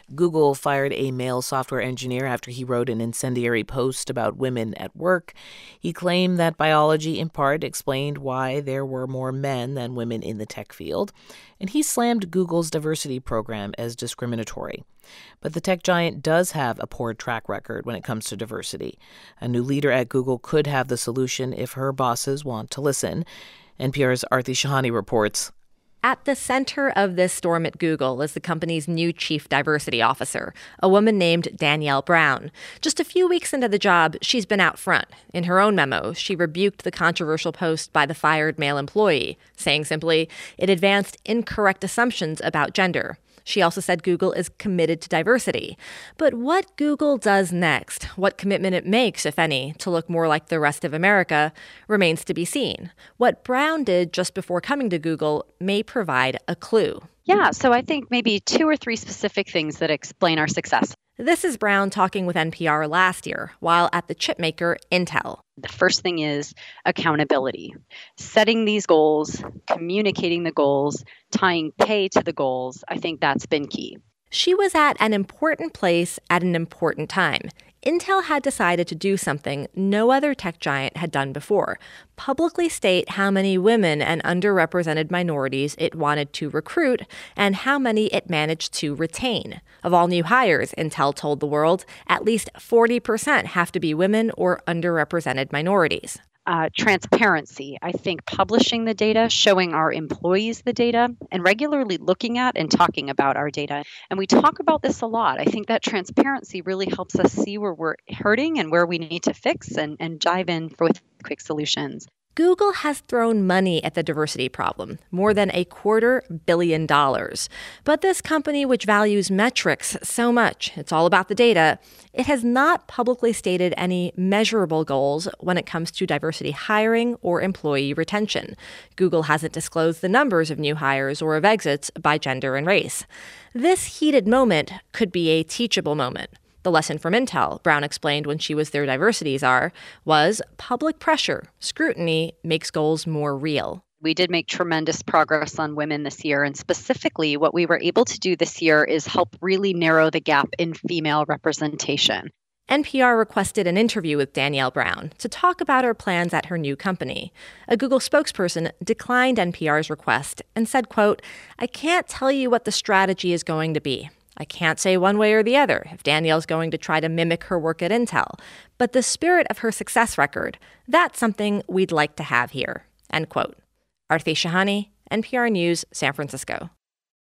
Google fired a male software engineer after he wrote an incendiary post about women at work. He claimed that biology, in part, explained why there were more men than women in the tech field, and he slammed Google's diversity program as discriminatory. But the tech giant does have a poor track record when it comes to diversity. A new leader at Google could have the solution if her bosses want to listen. NPR's Aarti Shahani reports. At the center of this storm at Google is the company's new chief diversity officer, a woman named Danielle Brown. Just a few weeks into the job, she's been out front. In her own memo, she rebuked the controversial post by the fired male employee, saying simply, it advanced incorrect assumptions about gender. She also said Google is committed to diversity. But what Google does next, what commitment it makes, if any, to look more like the rest of America, remains to be seen. What Brown did just before coming to Google may provide a clue. Yeah, so I think maybe 2 or 3 specific things that explain our success. This is Brown talking with NPR last year while at the chipmaker Intel. The first thing is accountability. Setting these goals, communicating the goals, tying pay to the goals, I think that's been key. She was at an important place at an important time. Intel had decided to do something no other tech giant had done before, publicly state how many women and underrepresented minorities it wanted to recruit and how many it managed to retain. Of all new hires, Intel told the world, at least 40% have to be women or underrepresented minorities. Transparency. I think publishing the data, showing our employees the data, and regularly looking at and talking about our data. And we talk about this a lot. I think that transparency really helps us see where we're hurting and where we need to fix and dive in with quick solutions. Google has thrown money at the diversity problem, more than $250 million. But this company, which values metrics so much, it's all about the data, it has not publicly stated any measurable goals when it comes to diversity hiring or employee retention. Google hasn't disclosed the numbers of new hires or of exits by gender and race. This heated moment could be a teachable moment. The lesson from Intel, Brown explained when she was their diversity czar, was public pressure, scrutiny makes goals more real. We did make tremendous progress on women this year, and specifically what we were able to do this year is help really narrow the gap in female representation. NPR requested an interview with Danielle Brown to talk about her plans at her new company. A Google spokesperson declined NPR's request and said, quote, "I can't tell you what the strategy is going to be. I can't say one way or the other if Danielle's going to try to mimic her work at Intel. But the spirit of her success record, that's something we'd like to have here." End quote. Aarti Shahani, NPR News, San Francisco.